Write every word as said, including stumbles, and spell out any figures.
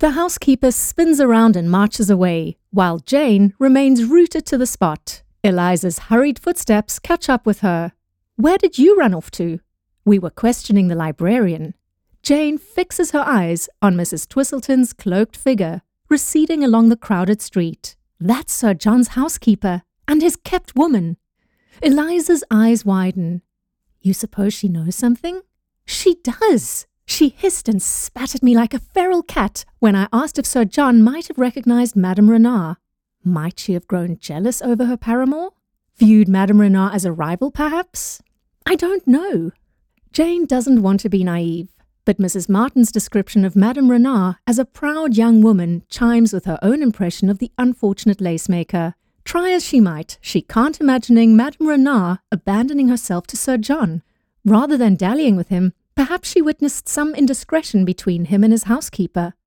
The housekeeper spins around and marches away, while Jane remains rooted to the spot. Eliza's hurried footsteps catch up with her. "Where did you run off to?" "We were questioning the librarian." Jane fixes her eyes on Missus Twistleton's cloaked figure, receding along the crowded street. That's Sir John's housekeeper, and his kept woman. Eliza's eyes widen. "You suppose she knows something?" "She does! She hissed and spat at me like a feral cat when I asked if Sir John might have recognized Madame Renard. Might she have grown jealous over her paramour? Viewed Madame Renard as a rival, perhaps? I don't know." Jane doesn't want to be naive, but Missus Martin's description of Madame Renard as a proud young woman chimes with her own impression of the unfortunate lacemaker. Try as she might, she can't imagining Madame Renard abandoning herself to Sir John. Rather than dallying with him, perhaps she witnessed some indiscretion between him and his housekeeper.